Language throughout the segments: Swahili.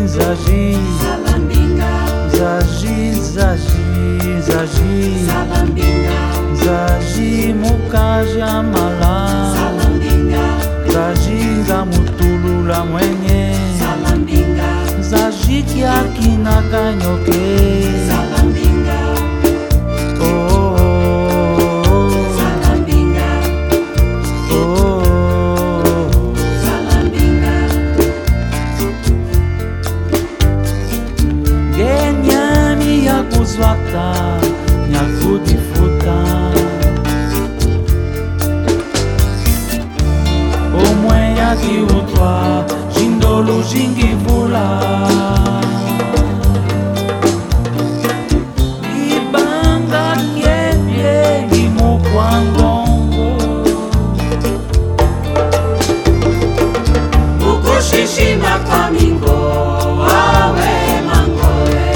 Zagi, Salambinga, Zagi, Zagi, Zagi, Salambinga, Zagi, mukaja mala, Salambinga, Zagi, za mutulula mwenye, Salambinga, Zagi kiakina kanyoke, Salambinga, Salambinga, Salambinga, Genyami ya kuzwata, nyakudifuta, omwe yakiutwa, jindolu jingivula, ibanga kyebye ngimukwangongo, Ukushishima kwa mingo, awe mangole.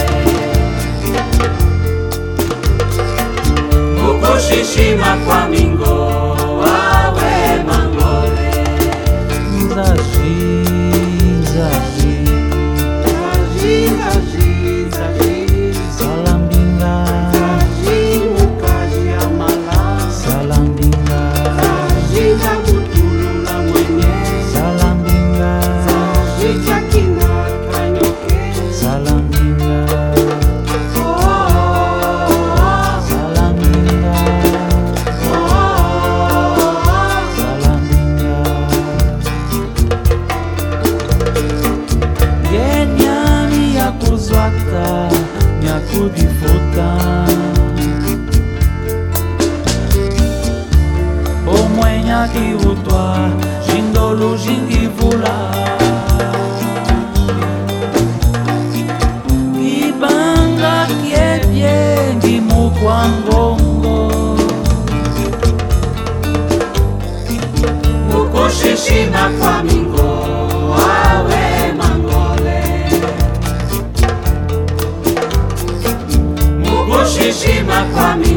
Ukushishima kwa mingo, awe mangole. Zagi, Zagi, Zagi, zagi, zagi, Salambinga, zagi, mukaji amala. Salambinga, Zagi, za mutulula mwenye. Salambinga, Zagi, chakina kanyoke. Salambinga, Salambinga, Salambinga. Genyami ya kuzwata, nyakudifuta, omwe nyakiutwa, jindolu jingivula, ibanga kyebye ngimukwangongo, Ukushishima kwa mingo, awe mangole. Ukushishima kwa mingo,